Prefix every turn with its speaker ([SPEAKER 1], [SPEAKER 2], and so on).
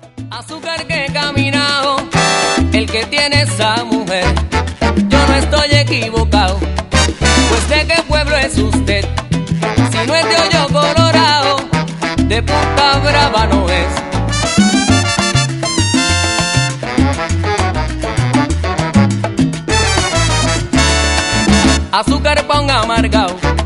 [SPEAKER 1] Azúcar que he caminado, el que tiene esa mujer, yo no estoy equivocado, pues de qué pueblo es usted, si no es de Hoyo Colorado, de Punta Brava no es. Azúcar pa' un amargao,